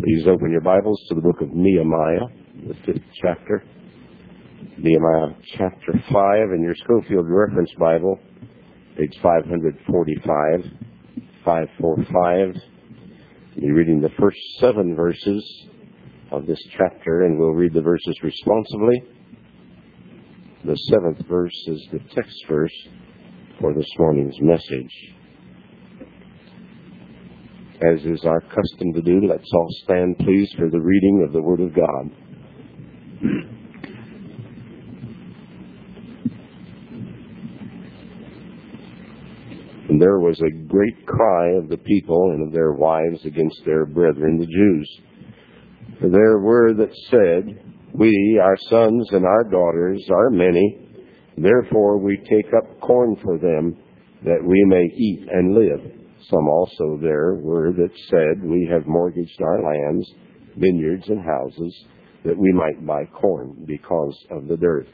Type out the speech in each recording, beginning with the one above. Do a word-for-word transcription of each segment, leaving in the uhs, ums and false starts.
Please open your Bibles to the book of Nehemiah, the fifth chapter. Nehemiah chapter five in your Schofield Reference Bible, page five forty-five, five forty-five. We'll be reading the first seven verses of this chapter, and we'll read the verses responsively. The seventh verse is the text verse for this morning's message. As is our custom to do, let's all stand, please, for the reading of the Word of God. And there was a great cry of the people and of their wives against their brethren, the Jews. For there were that said, We, our sons and our daughters, are many, therefore we take up corn for them, that we may eat and live. Some also there were that said, We have mortgaged our lands, vineyards, and houses, that we might buy corn because of the dearth.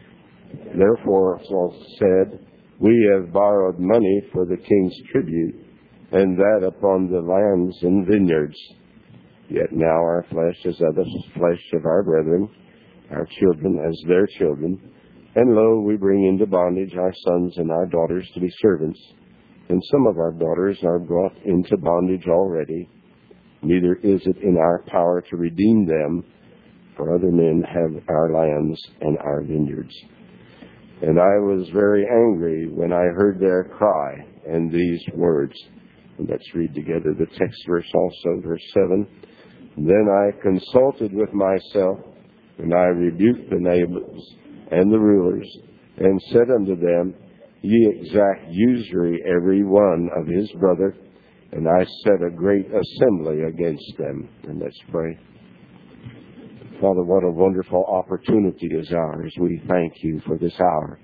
Therefore Saul said, We have borrowed money for the king's tribute, and that upon the lands and vineyards. Yet now our flesh is of the flesh of our brethren, our children as their children. And lo, we bring into bondage our sons and our daughters to be servants. And some of our daughters are brought into bondage already. Neither is it in our power to redeem them, for other men have our lands and our vineyards. And I was very angry when I heard their cry and these words. And let's read together the text verse also, verse seven. Then I consulted with myself, and I rebuked the neighbors and the rulers, and said unto them, Ye exact usury every one of his brother, and I set a great assembly against them. And let's pray. Father, what a wonderful opportunity is ours. We thank you for this hour.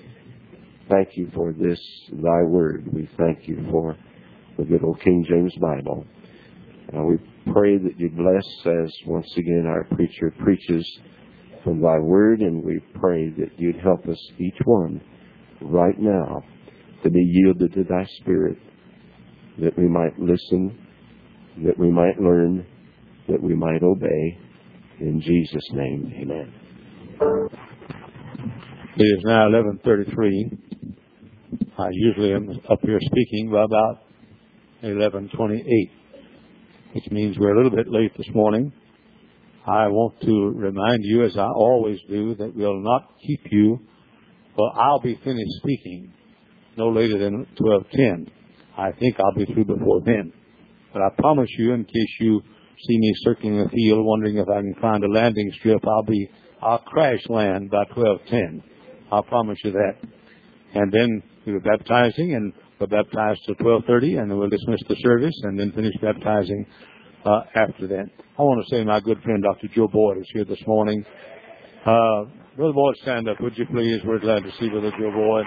Thank you for this, thy word. We thank you for the good old King James Bible. Uh, we pray that you bless as once again our preacher preaches from thy word, and we pray that you'd help us each one right now to be yielded to thy Spirit, that we might listen, that we might learn, that we might obey. In Jesus' name, amen. It is now eleven thirty-three. I usually am up here speaking by about eleven twenty-eight, which means we're a little bit late this morning. I want to remind you, as I always do, that we'll not keep you. Well, I'll be finished speaking no later than twelve ten. I think I'll be through before then. But I promise you, in case you see me circling the field, wondering if I can find a landing strip, I'll be, I'll crash land by twelve ten. I'll promise you that. And then we were baptizing, and we're baptized till twelve thirty, and then we'll dismiss the service, and then finish baptizing uh, after that. I want to say my good friend, Doctor Joe Boyd, is here this morning. Uh, Brother Boyd, stand up, would you please? We're glad to see Brother Joe Boyd.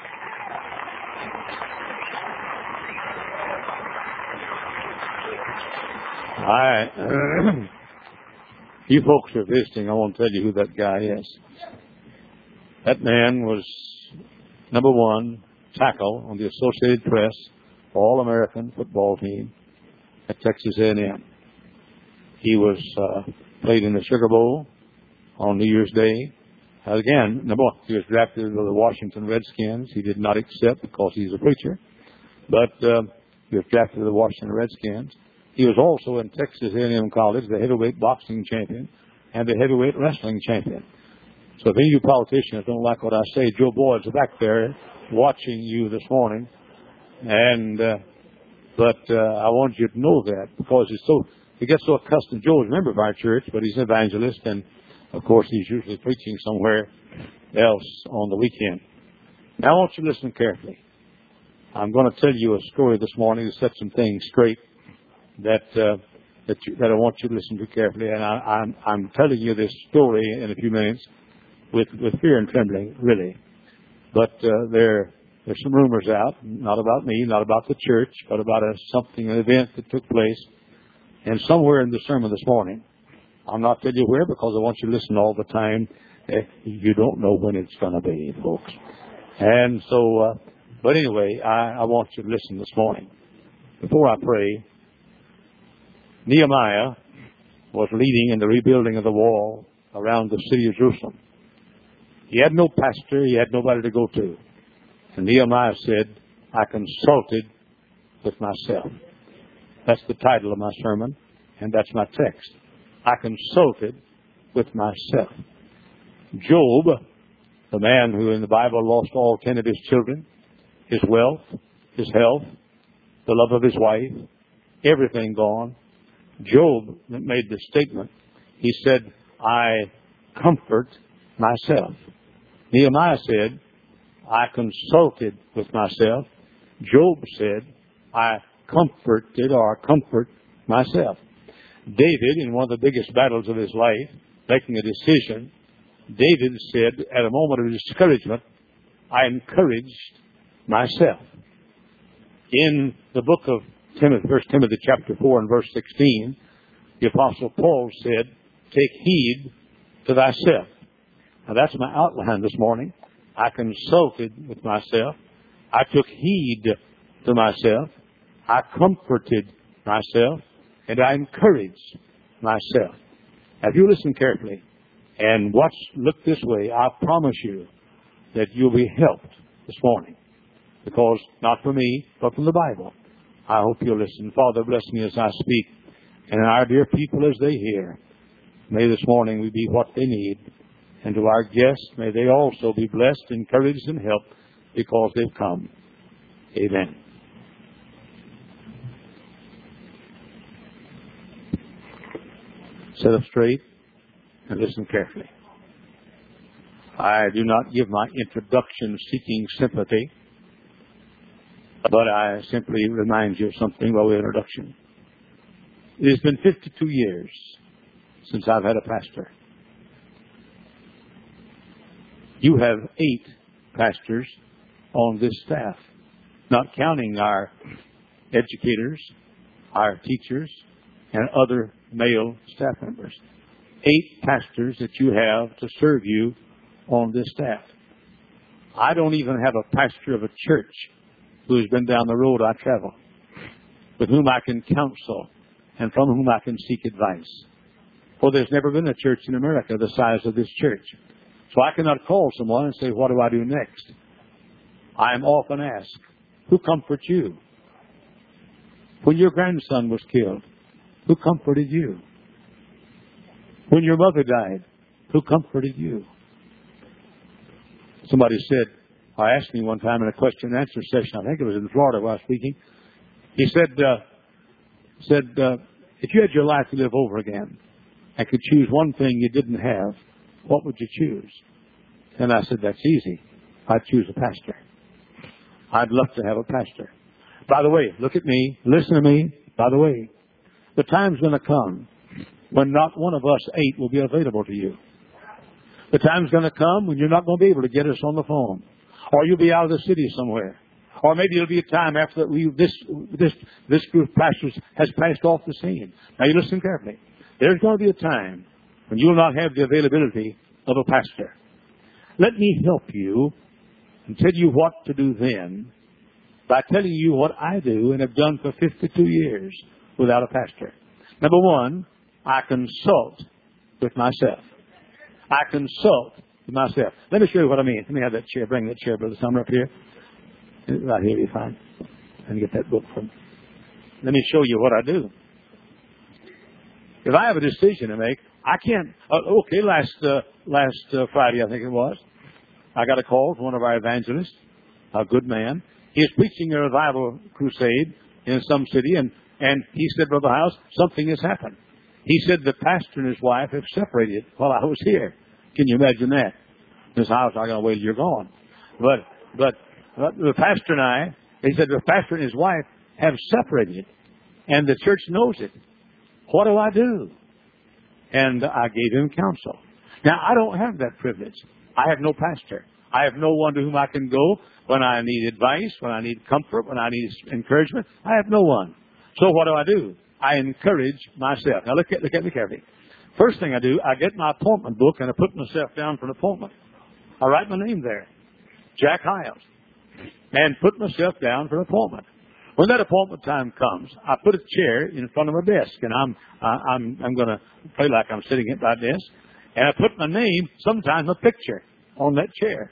I, you folks are visiting. I won't tell you who that guy is. That man was number one tackle on the Associated Press All-American football team at Texas A and M. He was uh, played in the Sugar Bowl on New Year's Day. Uh, again, number one, he was drafted to the Washington Redskins. He did not accept because he's a preacher, but uh, he was drafted to the Washington Redskins. He was also in Texas A and M College, the heavyweight boxing champion and the heavyweight wrestling champion. So if any of you politicians don't like what I say, Joe Boyd's back there watching you this morning. And uh, but uh, I want you to know that, because it's so he gets so accustomed. Joe's a member of our church, but he's an evangelist, and of course he's usually preaching somewhere else on the weekend. Now I want you to listen carefully. I'm going to tell you a story this morning to set some things straight that uh, that, you, that I want you to listen to carefully. And I, I'm I'm telling you this story in a few minutes with with fear and trembling, really. But uh, there there's some rumors out, not about me, not about the church, but about a something, an event that took place, and somewhere in the sermon this morning. I'll not tell you where, because I want you to listen all the time. You don't know when it's going to be, folks. And so, uh, but anyway, I, I want you to listen this morning. Before I pray, Nehemiah was leading in the rebuilding of the wall around the city of Jerusalem. He had no pastor. He had nobody to go to. And Nehemiah said, I consulted with myself. That's the title of my sermon, and that's my text. I consulted with myself. Job, the man who in the Bible lost all ten of his children, his wealth, his health, the love of his wife, everything gone. Job made the statement. He said, I comfort myself. Nehemiah said, I consulted with myself. Job said, I comforted or comfort myself. David, in one of the biggest battles of his life, making a decision, David said, at a moment of discouragement, I encouraged myself. In the book of Timothy, First Timothy chapter four and verse sixteen, the Apostle Paul said, take heed to thyself. Now that's my outline this morning. I consulted with myself. I took heed to myself. I comforted myself. And I encouraged myself. Now, if you listen carefully and watch, look this way, I promise you that you'll be helped this morning. Because not from me, but from the Bible. I hope you'll listen. Father, bless me as I speak. And our dear people as they hear. May this morning we be what they need. And to our guests, may they also be blessed, encouraged, and helped because they've come. Amen. Sit up straight and listen carefully. I do not give my introduction seeking sympathy, but I simply remind you of something by way of introduction. It has been fifty-two years since I've had a pastor. You have eight pastors on this staff, not counting our educators, our teachers, and other male staff members. Eight pastors that you have to serve you on this staff. I don't even have a pastor of a church who has been down the road I travel, with whom I can counsel and from whom I can seek advice. For there's never been a church in America the size of this church. So I cannot call someone and say, what do I do next? I am often asked, who comforts you? When your grandson was killed, who comforted you? When your mother died, who comforted you? Somebody said, I asked me one time in a question and answer session, I think it was in Florida while I was speaking. He said, uh, said, uh, if you had your life to live over again and could choose one thing you didn't have, what would you choose? And I said, that's easy. I'd choose a pastor. I'd love to have a pastor. By the way, look at me, listen to me. By the way, the time's going to come when not one of us eight will be available to you. The time's going to come when you're not going to be able to get us on the phone. Or you'll be out of the city somewhere. Or maybe it'll be a time after that we, this, this, this group of pastors has passed off the scene. Now you listen carefully. There's going to be a time when you will not have the availability of a pastor. Let me help you and tell you what to do then by telling you what I do and have done for fifty-two years without a pastor. Number one, I consult with myself. I consult with myself. Let me show you what I mean. Let me have that chair. Bring that chair, Brother Sumner, up here. Right here, you're fine. Let me get that book from. Let me show you what I do. If I have a decision to make, I can't. Uh, okay, last uh, last uh, Friday, I think it was, I got a call from one of our evangelists, a good man. He is preaching a revival crusade in some city, and, and he said, Brother House, something has happened. He said the pastor and his wife have separated while I was here. Can you imagine that? Miss House, I'm going to wait till you're gone. But, but but the pastor and I, he said the pastor and his wife have separated, and the church knows it. What do I do? And I gave him counsel. Now, I don't have that privilege. I have no pastor. I have no one to whom I can go when I need advice, when I need comfort, when I need encouragement. I have no one. So what do I do? I encourage myself. Now, look at, look at me carefully. First thing I do, I get my appointment book and I put myself down for an appointment. I write my name there, Jack Hiles, and put myself down for an appointment. When that appointment time comes, I put a chair in front of my desk, and I'm I, I'm I'm going to play like I'm sitting at my desk, and I put my name, sometimes a picture, on that chair.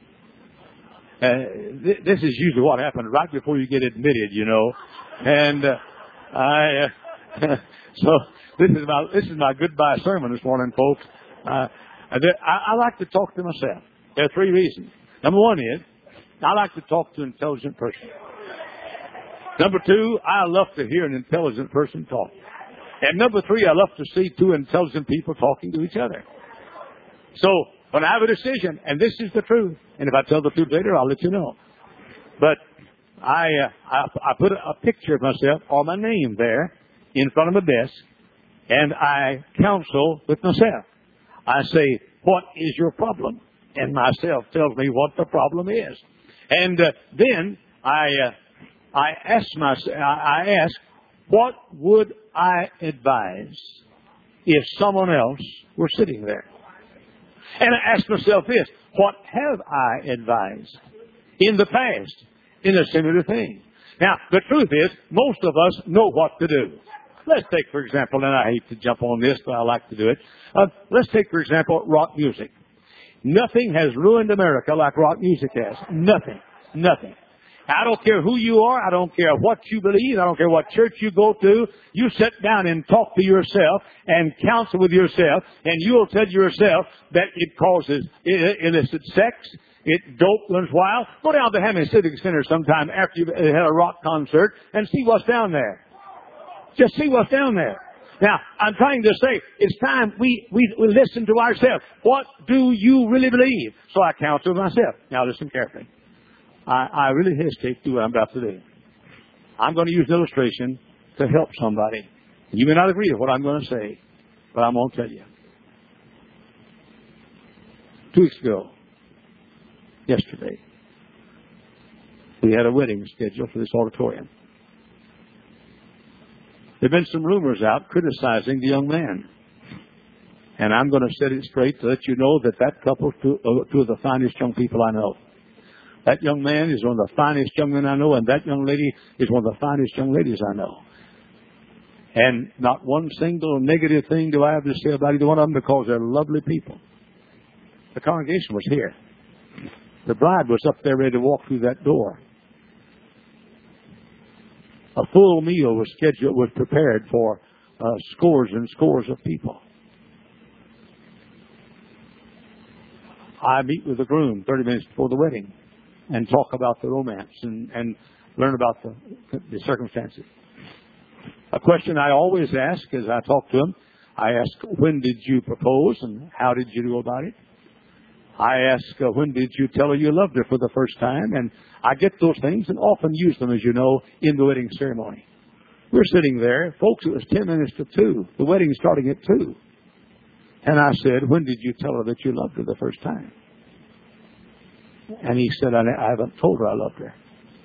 Uh, th- this is usually what happens right before you get admitted, you know, and uh, I. Uh, so this is my this is my goodbye sermon this morning, folks. Uh, I, I like to talk to myself. There are three reasons. Number one is I like to talk to an intelligent person. Number two, I love to hear an intelligent person talk. And number three, I love to see two intelligent people talking to each other. So when I have a decision, and this is the truth, and if I tell the truth later, I'll let you know. But I uh, I, I put a, a picture of myself or my name there in front of my desk, and I counsel with myself. I say, what is your problem? And myself tells me what the problem is. And uh, then I uh, I ask myself, I ask, what would I advise if someone else were sitting there? And I ask myself this, what have I advised in the past in a similar thing? Now, the truth is, most of us know what to do. Let's take, for example, and I hate to jump on this, but I like to do it. Uh, let's take, for example, rock music. Nothing has ruined America like rock music has. Nothing. Nothing. I don't care who you are. I don't care what you believe. I don't care what church you go to. You sit down and talk to yourself and counsel with yourself, and you'll tell yourself that it causes illicit sex. It dope runs wild. Go down to Hammond Civic Center sometime after you've had a rock concert and see what's down there. Just see what's down there. Now, I'm trying to say, it's time we, we, we listen to ourselves. What do you really believe? So I counsel myself. Now, listen carefully. I, I really hesitate to do what I'm about to do. I'm going to use an illustration to help somebody. You may not agree with what I'm going to say, but I'm going to tell you. Two weeks ago, yesterday, we had a wedding scheduled for this auditorium. There have been some rumors out criticizing the young man. And I'm going to set it straight to let you know that that couple, two, uh, two of the finest young people I know. That young man is one of the finest young men I know, and that young lady is one of the finest young ladies I know. And not one single negative thing do I have to say about either one of them because they're lovely people. The congregation was here. The bride was up there ready to walk through that door. A full meal was scheduled, was prepared for uh, scores and scores of people. I meet with the groom thirty minutes before the wedding and talk about the romance and, and learn about the, the circumstances. A question I always ask as I talk to him, I ask, when did you propose and how did you go about it? I ask, uh, when did you tell her you loved her for the first time? And I get those things and often use them, as you know, in the wedding ceremony. We're sitting there. Folks, it was ten minutes to two. The wedding's starting at two. And I said, when did you tell her that you loved her the first time? And he said, I, I haven't told her I loved her.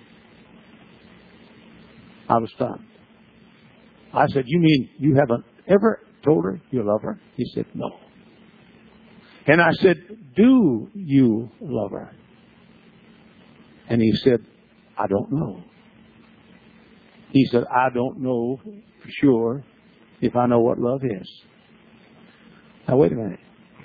I was stunned. I said, you mean you haven't ever told her you love her? He said, no. And I said, do you love her? And he said, I don't know. He said, I don't know for sure if I know what love is. Now, wait a minute.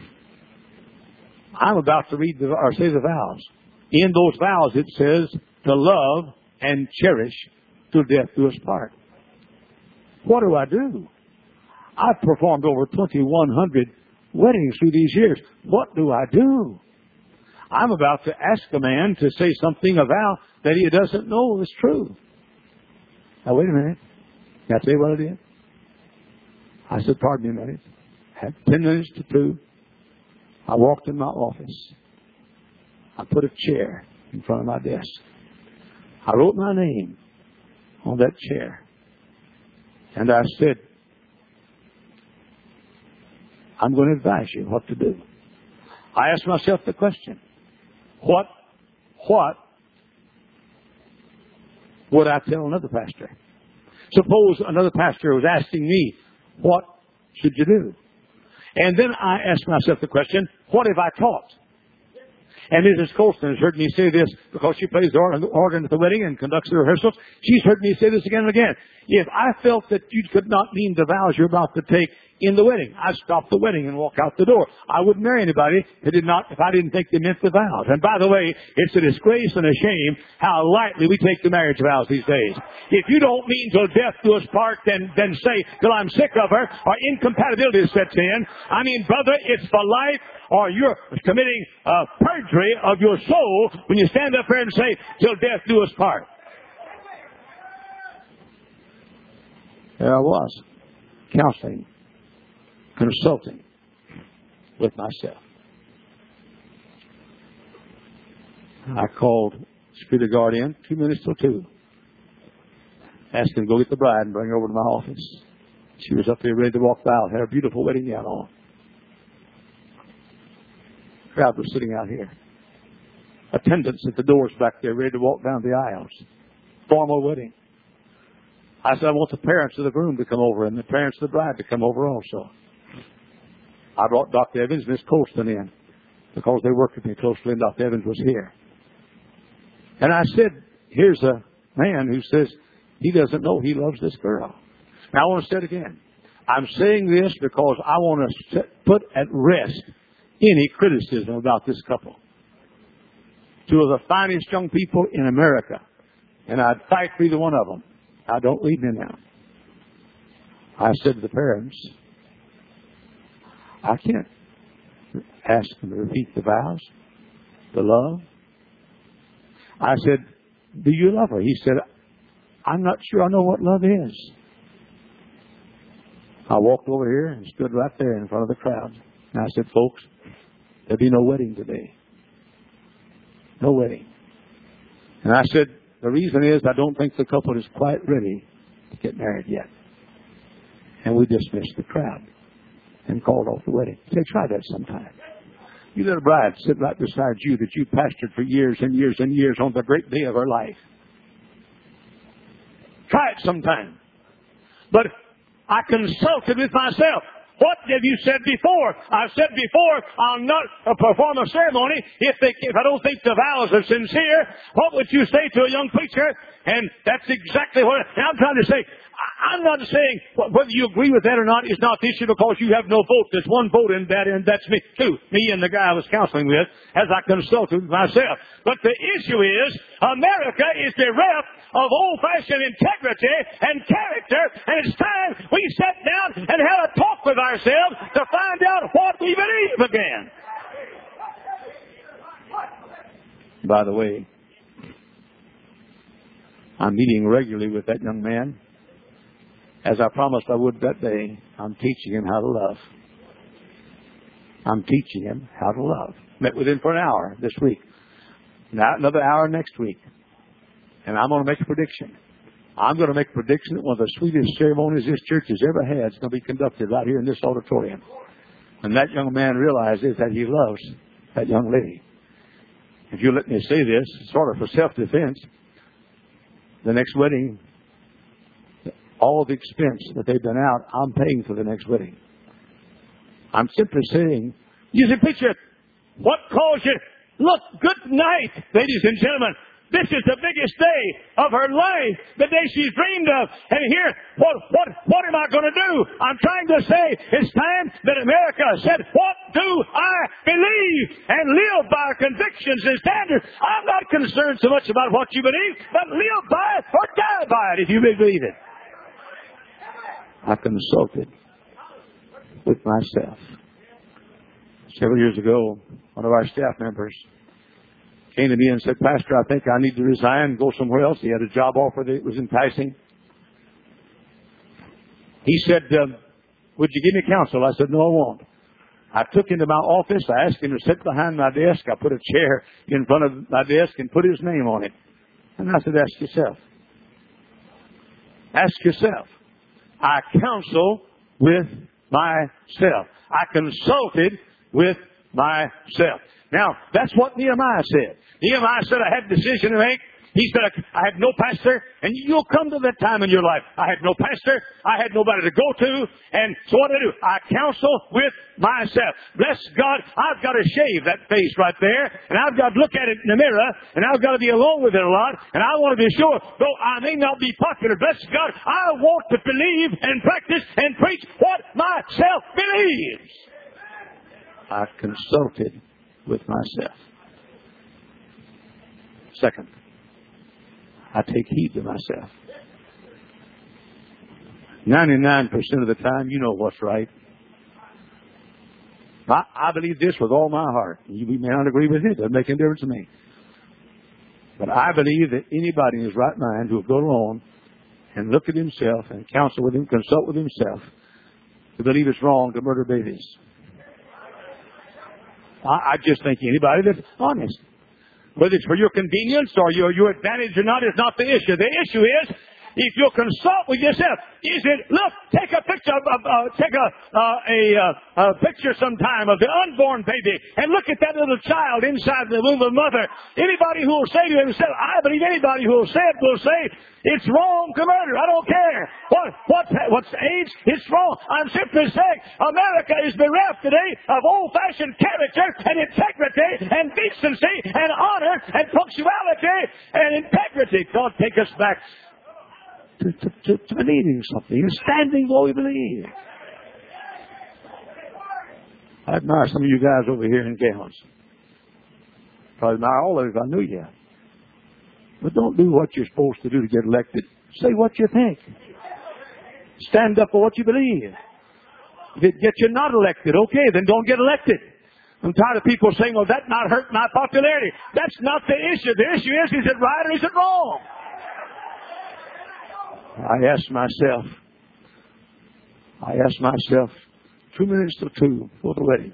I'm about to read the, or say the vows. In those vows, it says to love and cherish till death do us part. What do I do? I've performed over twenty-one hundred weddings through these years. What do I do? I'm about to ask a man to say something, a vow, that he doesn't know is true. Now, wait a minute. Can I tell you what I did? I said, pardon me a minute. Had ten minutes to two. I walked in my office. I put a chair in front of my desk. I wrote my name on that chair. And I said, I'm going to advise you what to do. I asked myself the question, what, what would I tell another pastor? Suppose another pastor was asking me, what should you do? And then I asked myself the question, what have I taught? And Missus Colston has heard me say this because she plays the organ at the wedding and conducts the rehearsals. She's heard me say this again and again. If I felt that you could not mean the vows you're about to take in the wedding, I'd stop the wedding and walk out the door. I wouldn't marry anybody that did not, if I didn't think they meant the vows. And by the way, it's a disgrace and a shame how lightly we take the marriage vows these days. If you don't mean till death do us part, then, then say till I'm sick of her, or incompatibility sets in. I mean, brother, it's for life, or you're committing uh, perjury of your soul when you stand up there and say, till death do us part. There I was, counseling, consulting with myself. I called Security Guard in two minutes till two. Asked him to go get the bride and bring her over to my office. She was up there ready to walk the aisle, had her beautiful wedding gown on. The crowd was sitting out here. Attendants at the doors back there ready to walk down the aisles. Formal wedding. I said, I want the parents of the groom to come over and the parents of the bride to come over also. I brought Doctor Evans and Miss Colston in because they worked with me closely and Doctor Evans was here. And I said, here's a man who says he doesn't know he loves this girl. Now I want to say it again. I'm saying this because I want to set, put at rest any criticism about this couple. Two of the finest young people in America. And I'd fight for either one of them. I don't leave me now. I said to the parents, I can't ask them to repeat the vows, the love. I said, do you love her? He said, I'm not sure I know what love is. I walked over here and stood right there in front of the crowd. And I said, folks, there'll be no wedding today. No wedding. And I said, the reason is I don't think the couple is quite ready to get married yet. And we dismissed the crowd and called off the wedding. Say, try that sometime. You let a bride sit right beside you that you pastored for years and years and years on the great day of her life. Try it sometime. But I consulted with myself. What have you said before? I've said before, I'll not perform a ceremony if they, if I don't think the vows are sincere. What would you say to a young preacher? And that's exactly what I'm trying to say. I'm not saying whether you agree with that or not is not the issue because you have no vote. There's one vote in that, and that's me too. Me and the guy I was counseling with as I consulted with myself. But the issue is America is bereft of old-fashioned integrity and character, and it's time we sat down and had a talk with ourselves to find out what we believe again. By the way, I'm meeting regularly with that young man. As I promised I would that day, I'm teaching him how to love. I'm teaching him how to love. Met with him for an hour this week. Now another hour next week. And I'm going to make a prediction. I'm going to make a prediction that one of the sweetest ceremonies this church has ever had is going to be conducted right here in this auditorium. And that young man realizes that he loves that young lady. If you let me say this, sort of for self-defense, the next wedding, all the expense that they've been out, I'm paying for the next wedding. I'm simply saying, you see, preacher, what calls you? Look, good night, ladies and gentlemen. This is the biggest day of her life, the day she's dreamed of. And here, what, what, what am I going to do? I'm trying to say it's time that America said, what do I believe? And live by convictions and standards. I'm not concerned so much about what you believe, but live by it or die by it if you believe it. I consulted with myself. Several years ago, one of our staff members came to me and said, Pastor, I think I need to resign and go somewhere else. He had a job offer that was enticing. He said, um, would you give me counsel? I said, no, I won't. I took him to my office. I asked him to sit behind my desk. I put a chair in front of my desk and put his name on it. And I said, ask yourself. Ask yourself. I counsel with myself. I consulted with myself. Now, that's what Nehemiah said. Nehemiah said, I had a decision to make. He said, I had no pastor, and you'll come to that time in your life. I had no pastor. I had nobody to go to. And so what do I do? I counsel with myself. Bless God, I've got to shave that face right there, and I've got to look at it in the mirror, and I've got to be alone with it a lot, and I want to be sure, though I may not be popular, bless God, I want to believe and practice and preach what myself believes. I consulted with myself. Second, I take heed to myself. ninety-nine percent of the time, you know what's right. I, I believe this with all my heart. You may not agree with it. It doesn't make any difference to me. But I believe that anybody in his right mind who will go along and look at himself and counsel with him, consult with himself, to believe it's wrong to murder babies. I, I just think anybody that's honest, whether it's for your convenience or your, your advantage or not, is not the issue. The issue is, if you'll consult with yourself, is it, look, take a picture of, uh, take a, uh, a, uh, a picture sometime of the unborn baby and look at that little child inside the womb of the mother. Anybody who will say to himself, I believe anybody who will say it will say, it's wrong to murder. I don't care. What, what's, what's age? It's wrong. I'm simply saying America is bereft today of old-fashioned character and integrity and decency and honor and punctuality and integrity. God, take us back To, to, to, to believing something and standing for what we believe. I admire some of you guys over here in gowns. Probably admire all of you if I knew you. But don't do what you're supposed to do to get elected. Say what you think. Stand up for what you believe. If it gets you not elected, okay, then don't get elected. I'm tired of people saying, well, that not hurt my popularity. That's not the issue. The issue is, is it right or is it wrong? I asked myself, I asked myself, two minutes to two for the wedding.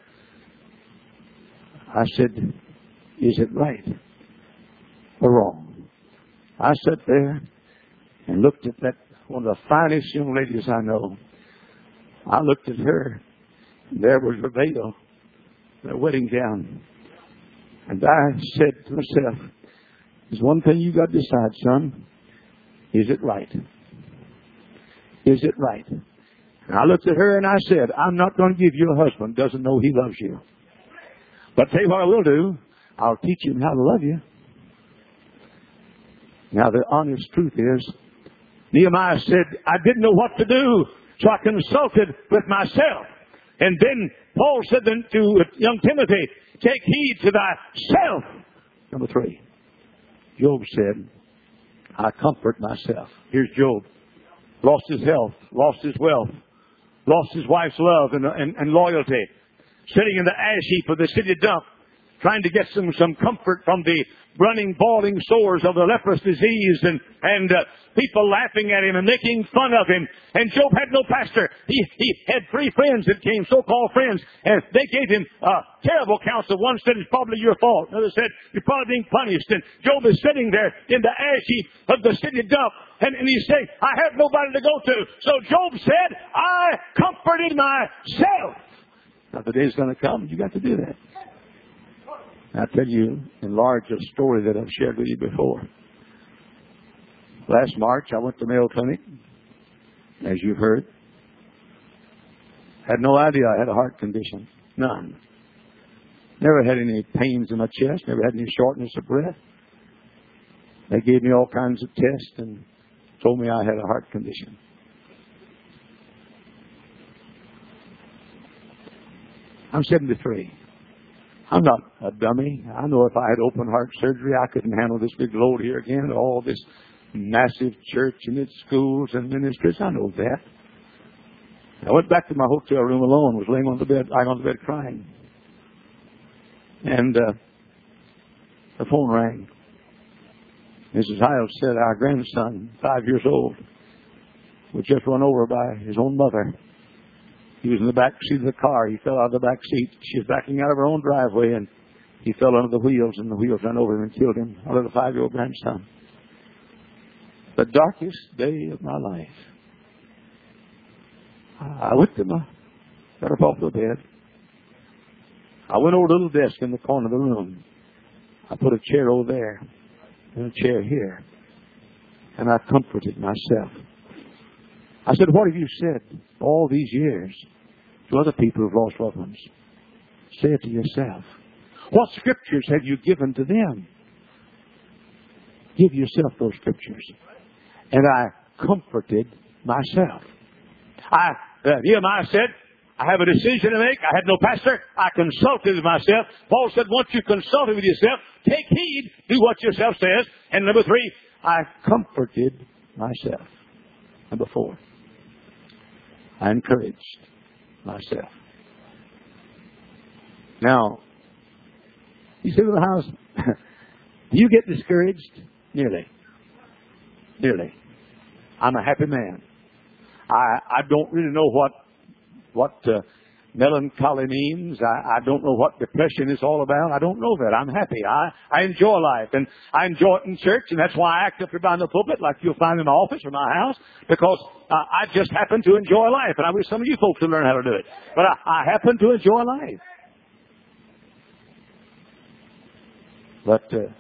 I said, is it right or wrong? I sat there and looked at that, one of the finest young ladies I know. I looked at her, and there was her veil, her wedding gown. And I said to myself, there's one thing you got to decide, son. Is it right? Is it right? And I looked at her and I said, I'm not going to give you a husband who doesn't know he loves you. But tell you what I will do. I'll teach him how to love you. Now the honest truth is, Nehemiah said, I didn't know what to do. So I consulted with myself. And then Paul said to young Timothy, take heed to thyself. Number three, Job said, I comfort myself. Here's Job. Lost his health, lost his wealth, lost his wife's love and, and, and loyalty. Sitting in the ash heap of the city dump, trying to get some, some comfort from the running, bawling sores of the leprous disease, and, and uh, people laughing at him and making fun of him. And Job had no pastor. He, he had three friends that came, so-called friends, and they gave him uh, terrible counsel. One said, it's probably your fault. Another said, you're probably being punished. And Job is sitting there in the ash heap of the city dump, and, and he's saying, I have nobody to go to. So Job said, I comforted myself. Now the day's going to come, you got to do that. I'll tell you, enlarge a story that I've shared with you before. Last March, I went to Mayo Clinic, as you've heard. Had no idea I had a heart condition. None. Never had any pains in my chest. Never had any shortness of breath. They gave me all kinds of tests and told me I had a heart condition. I'm seventy-three. I'm not a dummy. I know if I had open heart surgery, I couldn't handle this big load here again, all this massive church and its schools and ministries. I know that. I went back to my hotel room alone, was laying on the bed, lying on the bed crying. And uh, the phone rang. Missus Hiles said our grandson, five years old, was just run over by his own mother. He was in the back seat of the car. He fell out of the back seat. She was backing out of her own driveway, and he fell under the wheels, and the wheels ran over him and killed him, our little five-year-old grandson. The darkest day of my life. I went to my, got up off the bed. I went over to the little desk in the corner of the room. I put a chair over there. in a chair here. And I comforted myself. I said, what have you said all these years to other people who've lost loved ones? Say it to yourself. What scriptures have you given to them? Give yourself those scriptures. And I comforted myself. I, uh, Nehemiah said, I have a decision to make. I had no pastor. I consulted with myself. Paul said, once you consulted with yourself, take heed, do what yourself says. And number three, I comforted myself. Number four, I encouraged myself. Now, you say, well, how's, do you get discouraged? Nearly. Nearly. I'm a happy man. I, I don't really know what what uh, melancholy means. I, I don't know what depression is all about. I don't know that. I'm happy. I, I enjoy life, and I enjoy it in church, and that's why I act up here behind the pulpit like you'll find in my office or my house, because uh, I just happen to enjoy life, and I wish some of you folks would learn how to do it. But I, I happen to enjoy life. But uh,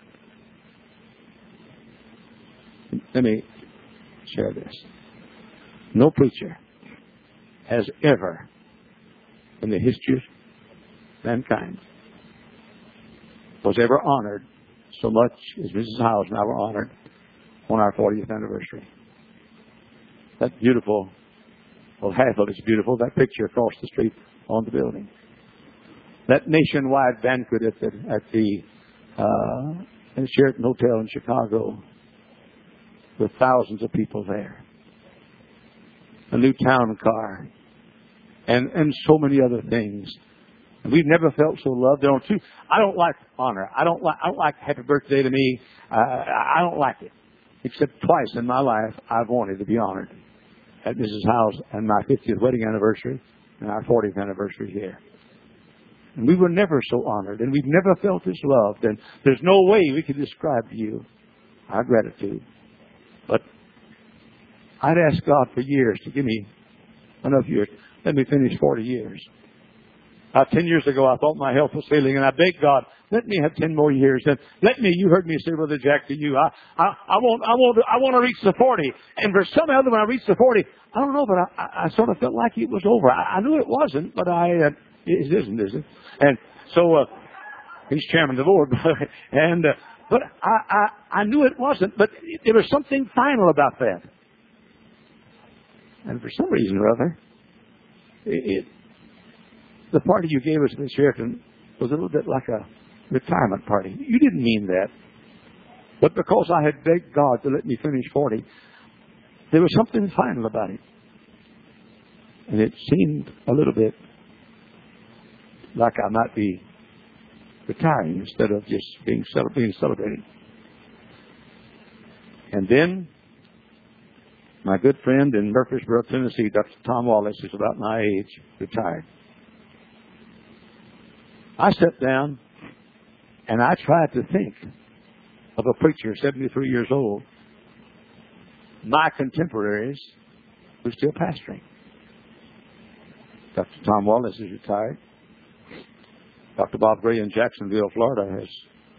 let me share this. No preacher has ever, in the history of mankind, was ever honored so much as Missus Howes and I were honored on our fortieth anniversary. That beautiful, well, half of it's beautiful, that picture across the street on the building. That nationwide banquet at the, at the uh, Sheraton Hotel in Chicago with thousands of people there. A new town car, and and so many other things. And we've never felt so loved. There are two. I don't like honor. I don't like. I don't like happy birthday to me. Uh, I don't like it. Except twice in my life, I've wanted to be honored at Missus Howes and my fiftieth wedding anniversary and our fortieth anniversary here. And we were never so honored, and we've never felt this loved. And there's no way we could describe to you our gratitude. But I'd asked God for years to give me enough years. Let me finish forty years. About ten years ago, I thought my health was failing, and I begged God, let me have ten more years. And let me, you heard me say, Brother Jack, to you, I, I, I want, I want, to, I want to reach the forty. And for some other, when I reached the forty, I don't know, but I, I, I sort of felt like it was over. I, I knew it wasn't, but I, uh, it isn't, is it? And so, uh, he's chairman of the board, and, uh, but I, I, I knew it wasn't, but there was something final about that. And for some reason or other, it, it, the party you gave us at the Sheraton was a little bit like a retirement party. You didn't mean that. But because I had begged God to let me finish forty, there was something final about it. And it seemed a little bit like I might be retiring instead of just being, being celebrated. And then my good friend in Murfreesboro, Tennessee, Doctor Tom Wallace, is about my age, retired. I sat down and I tried to think of a preacher, seventy-three years old, my contemporaries who still pastoring. Doctor Tom Wallace is retired. Doctor Bob Gray in Jacksonville, Florida, has,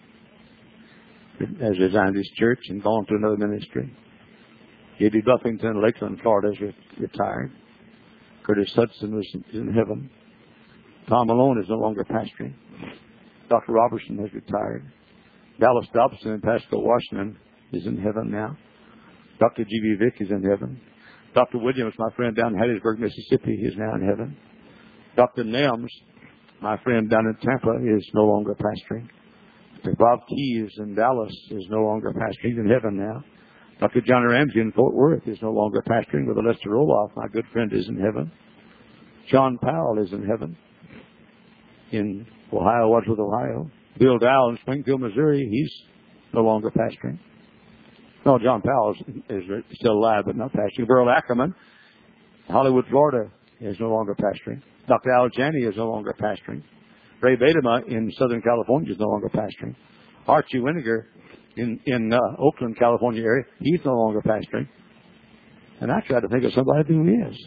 has resigned his church and gone to another ministry. J B Buffington, Lakeland, Florida, is re- retired. Curtis Hudson is in heaven. Tom Malone is no longer pastoring. Doctor Robertson has retired. Dallas Dobson in Pasco, Washington, is in heaven now. Doctor G B Vick is in heaven. Doctor Williams, my friend down in Hattiesburg, Mississippi, is now in heaven. Doctor Nelms, my friend down in Tampa, is no longer pastoring. Doctor Bob Keys in Dallas is no longer pastoring. He's in heaven now. Doctor Johnny Ramsey in Fort Worth is no longer pastoring. Brother Lester Roloff, my good friend, is in heaven. John Powell is in heaven in Ohio, Wadsworth, Ohio. Bill Dow in Springfield, Missouri, he's no longer pastoring. No, John Powell is, is still alive, but not pastoring. Burl Ackerman, Hollywood, Florida, is no longer pastoring. Doctor Al Janney is no longer pastoring. Ray Badema in Southern California is no longer pastoring. Archie Winiger in, in uh, Oakland, California area, he's no longer pastoring. And I tried to think of somebody who is.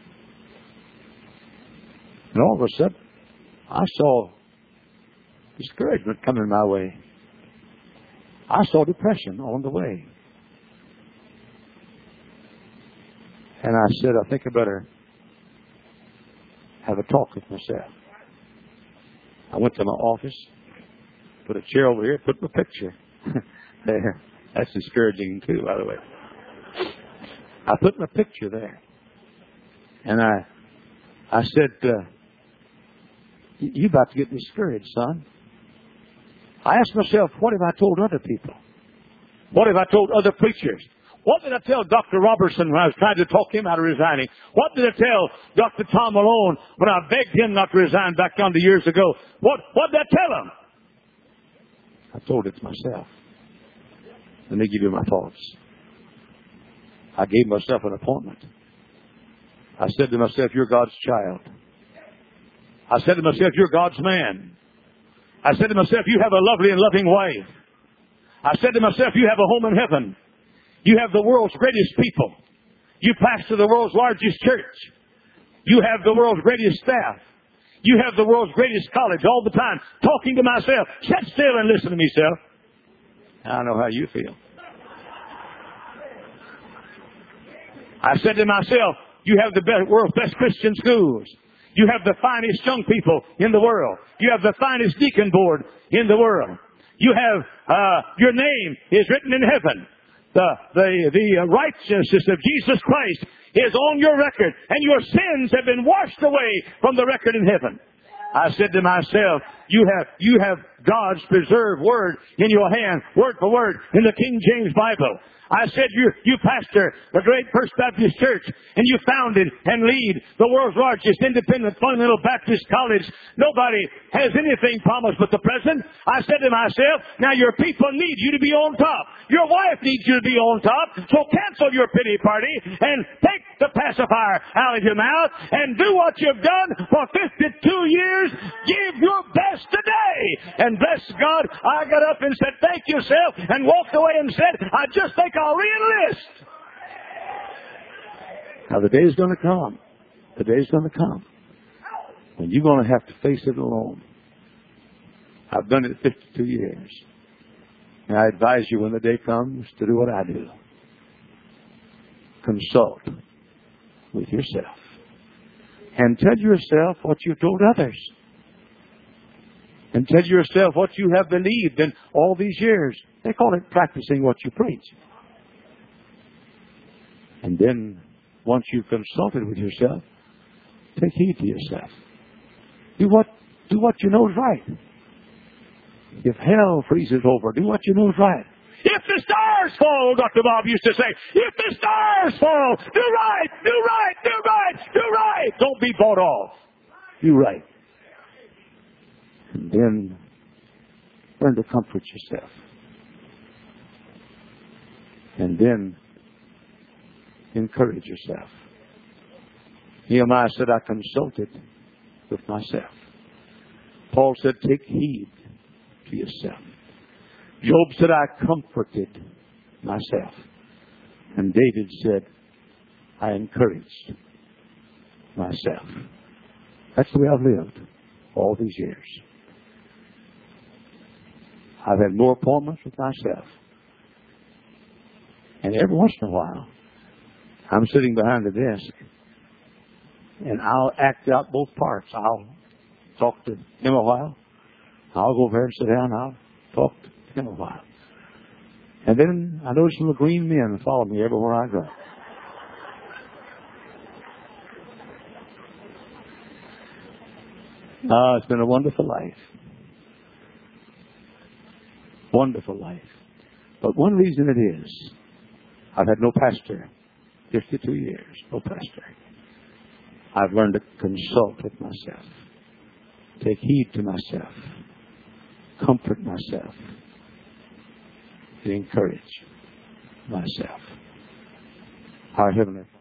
And all of a sudden, I saw discouragement coming my way. I saw depression on the way. And I said, I think I better have a talk with myself. I went to my office, put a chair over here, put my picture there. That's discouraging too, by the way. I put my picture there. And I I said, uh, you about to get discouraged, son. I asked myself, what have I told other people? What have I told other preachers? What did I tell Doctor Robertson when I was trying to talk him out of resigning? What did I tell Doctor Tom Malone when I begged him not to resign back yonder years ago? What, what did I tell him? I told it to myself. Let me give you my thoughts. I gave myself an appointment. I said to myself, you're God's child. I said to myself, you're God's man. I said to myself, you have a lovely and loving wife. I said to myself, you have a home in heaven. You have the world's greatest people. You pastor the world's largest church. You have the world's greatest staff. You have the world's greatest college all the time. Talking to myself. Sit still and listen to me, self. I know how you feel. I said to myself, you have the best, world's best Christian schools. You have the finest young people in the world. You have the finest deacon board in the world. You have, uh, your name is written in heaven. The, the, the righteousness of Jesus Christ is on your record, and your sins have been washed away from the record in heaven. I said to myself, you have, you have God's preserved word in your hand, word for word, in the King James Bible. I said, you, you pastor the great First Baptist Church, and you founded and lead the world's largest independent fundamental Baptist college. Nobody has anything promised but the present. I said to myself, now your people need you to be on top. Your wife needs you to be on top. So cancel your pity party and take the pacifier out of your mouth and do what you've done for fifty-two years. Give your best today. And bless God, I got up and said, thank you, self, and walked away and said, I just think I'll re-enlist. Now the day's going to come. The day's going to come when you're going to have to face it alone. I've done it fifty-two years. And I advise you when the day comes to do what I do. Consult with yourself. And tell yourself what you told others. And tell yourself what you have believed in all these years. They call it practicing what you preach. And then, once you've consulted with yourself, take heed to yourself. Do what, do what you know is right. If hell freezes over, do what you know is right. If the stars fall, Doctor Bob used to say, if the stars fall, do right, do right, do right, do right. Don't be bought off. Do right. And then learn to comfort yourself. And then encourage yourself. Nehemiah said, I consulted with myself. Paul said, take heed to yourself. Job said, I comforted myself. And David said, I encouraged myself. That's the way I've lived all these years. I've had more appointments with myself. And every once in a while, I'm sitting behind the desk, and I'll act out both parts. I'll talk to him a while. I'll go over there and sit down. I'll talk to him a while. And then I notice little green men follow me everywhere I go. Ah, it's been a wonderful life. Wonderful life. But one reason it is, I've had no pastor. fifty-two years, no pastor. I've learned to consult with myself. Take heed to myself. Comfort myself. And encourage myself. Our Heavenly Father.